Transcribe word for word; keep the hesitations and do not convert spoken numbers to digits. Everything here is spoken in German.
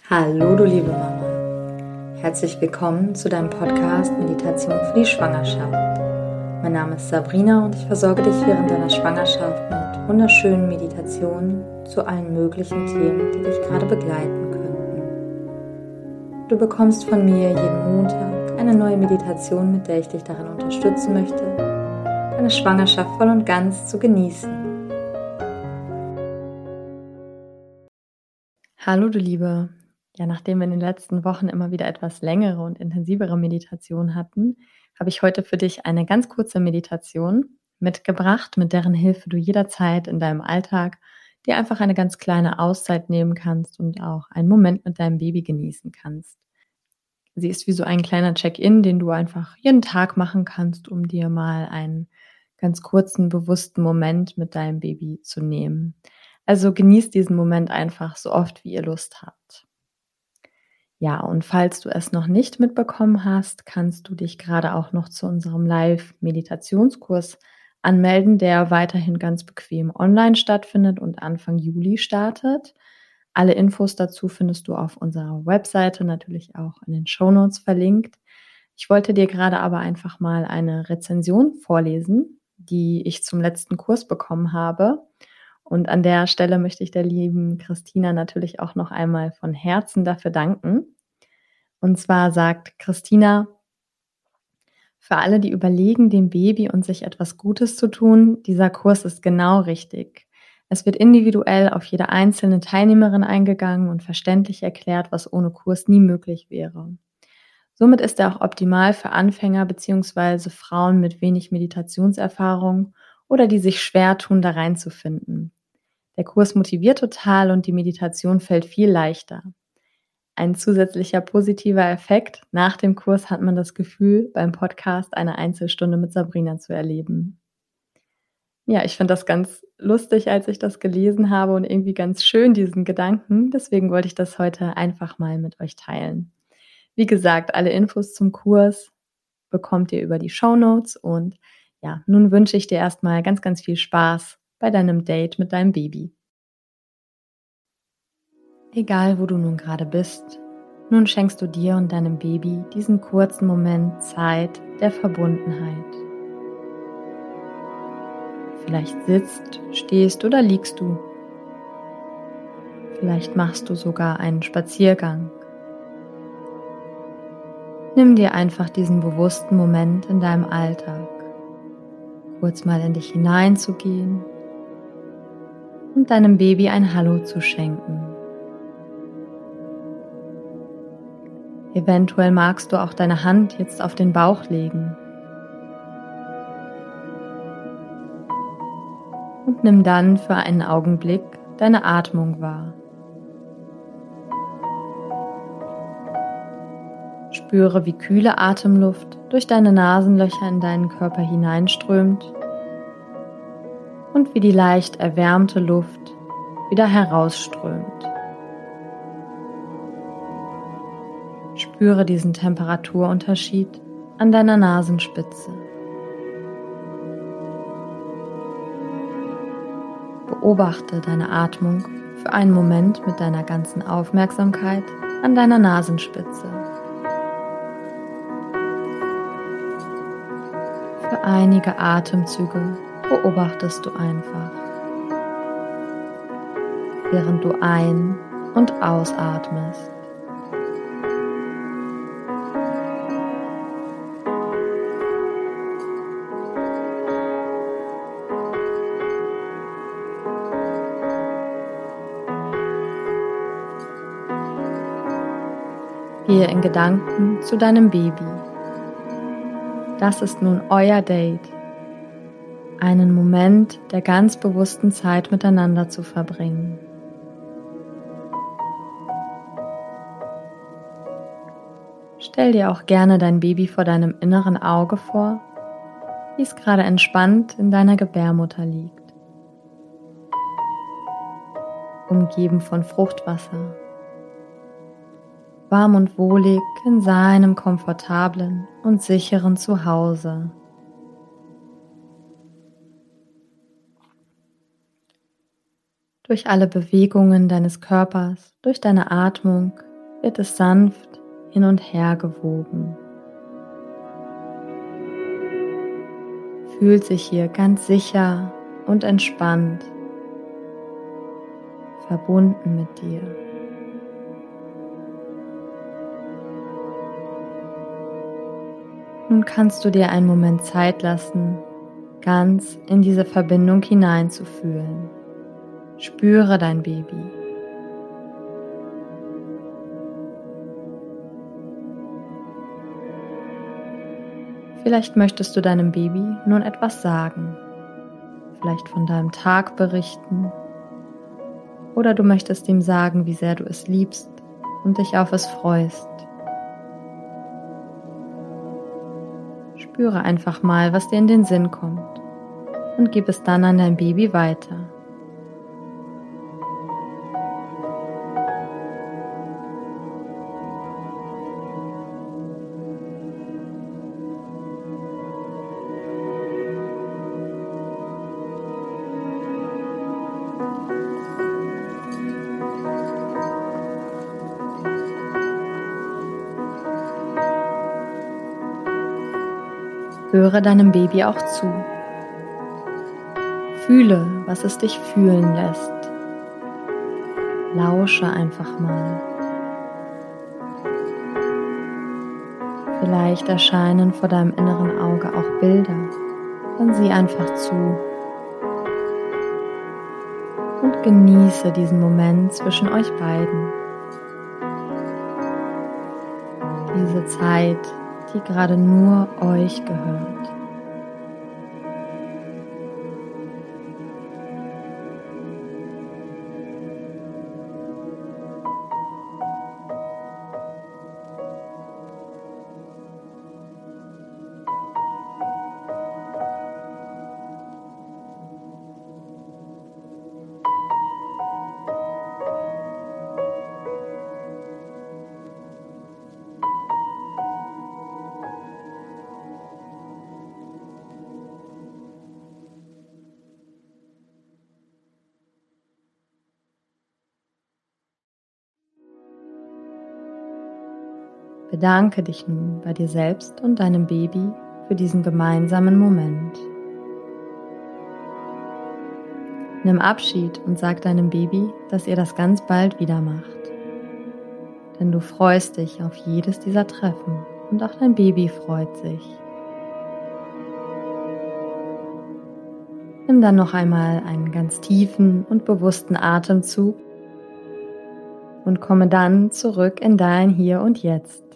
Hallo du liebe Mama, herzlich willkommen zu deinem Podcast Meditation für die Schwangerschaft. Mein Name ist Sabrina und ich versorge dich während deiner Schwangerschaft mit wunderschönen Meditationen zu allen möglichen Themen, die dich gerade begleiten könnten. Du bekommst von mir jeden Montag eine neue Meditation, mit der ich dich darin unterstützen möchte, deine Schwangerschaft voll und ganz zu genießen. Hallo du Liebe. Ja, nachdem wir in den letzten Wochen immer wieder etwas längere und intensivere Meditationen hatten, habe ich heute für dich eine ganz kurze Meditation mitgebracht, mit deren Hilfe du jederzeit in deinem Alltag dir einfach eine ganz kleine Auszeit nehmen kannst und auch einen Moment mit deinem Baby genießen kannst. Sie ist wie so ein kleiner Check-in, den du einfach jeden Tag machen kannst, um dir mal einen ganz kurzen, bewussten Moment mit deinem Baby zu nehmen. Also genießt diesen Moment einfach so oft, wie ihr Lust habt. Ja, und falls du es noch nicht mitbekommen hast, kannst du dich gerade auch noch zu unserem Live-Meditationskurs anmelden, der weiterhin ganz bequem online stattfindet und Anfang Juli startet. Alle Infos dazu findest du auf unserer Webseite, natürlich auch in den Shownotes verlinkt. Ich wollte dir gerade aber einfach mal eine Rezension vorlesen, die ich zum letzten Kurs bekommen habe. Und an der Stelle möchte ich der lieben Christina natürlich auch noch einmal von Herzen dafür danken. Und zwar sagt Christina: Für alle, die überlegen, dem Baby und sich etwas Gutes zu tun, dieser Kurs ist genau richtig. Es wird individuell auf jede einzelne Teilnehmerin eingegangen und verständlich erklärt, was ohne Kurs nie möglich wäre. Somit ist er auch optimal für Anfänger bzw. Frauen mit wenig Meditationserfahrung oder die sich schwer tun, da reinzufinden. Der Kurs motiviert total und die Meditation fällt viel leichter. Ein zusätzlicher positiver Effekt: Nach dem Kurs hat man das Gefühl, beim Podcast eine Einzelstunde mit Sabrina zu erleben. Ja, ich fand das ganz lustig, als ich das gelesen habe und irgendwie ganz schön, diesen Gedanken. Deswegen wollte ich das heute einfach mal mit euch teilen. Wie gesagt, alle Infos zum Kurs bekommt ihr über die Shownotes und ja, nun wünsche ich dir erstmal ganz, ganz viel Spaß bei deinem Date mit deinem Baby. Egal, wo du nun gerade bist, nun schenkst du dir und deinem Baby diesen kurzen Moment Zeit der Verbundenheit. Vielleicht sitzt, stehst oder liegst du. Vielleicht machst du sogar einen Spaziergang. Nimm dir einfach diesen bewussten Moment in deinem Alltag, kurz mal in dich hineinzugehen und deinem Baby ein Hallo zu schenken. Eventuell magst du auch deine Hand jetzt auf den Bauch legen. Und nimm dann für einen Augenblick deine Atmung wahr. Spüre, wie kühle Atemluft durch deine Nasenlöcher in deinen Körper hineinströmt und wie die leicht erwärmte Luft wieder herausströmt. Spüre diesen Temperaturunterschied an deiner Nasenspitze. Beobachte deine Atmung für einen Moment mit deiner ganzen Aufmerksamkeit an deiner Nasenspitze. Für einige Atemzüge beobachtest du einfach, während du ein- und ausatmest. Gehe in Gedanken zu deinem Baby. Das ist nun euer Date. Einen Moment der ganz bewussten Zeit miteinander zu verbringen. Stell dir auch gerne dein Baby vor deinem inneren Auge vor, wie es gerade entspannt in deiner Gebärmutter liegt. Umgeben von Fruchtwasser. Warm und wohlig in seinem komfortablen und sicheren Zuhause. Durch alle Bewegungen deines Körpers, durch deine Atmung wird es sanft hin und her gewoben. Fühlt sich hier ganz sicher und entspannt, verbunden mit dir. Nun kannst du dir einen Moment Zeit lassen, ganz in diese Verbindung hineinzufühlen. Spüre dein Baby. Vielleicht möchtest du deinem Baby nun etwas sagen, vielleicht von deinem Tag berichten, oder du möchtest ihm sagen, wie sehr du es liebst und dich auf es freust. Spüre einfach mal, was dir in den Sinn kommt, und gib es dann an dein Baby weiter. Höre deinem Baby auch zu. Fühle, was es dich fühlen lässt. Lausche einfach mal. Vielleicht erscheinen vor deinem inneren Auge auch Bilder. Dann sieh einfach zu. Und genieße diesen Moment zwischen euch beiden. Diese Zeit, die gerade nur euch gehört. Bedanke dich nun bei dir selbst und deinem Baby für diesen gemeinsamen Moment. Nimm Abschied und sag deinem Baby, dass ihr das ganz bald wieder macht. Denn du freust dich auf jedes dieser Treffen und auch dein Baby freut sich. Nimm dann noch einmal einen ganz tiefen und bewussten Atemzug und komme dann zurück in dein Hier und Jetzt.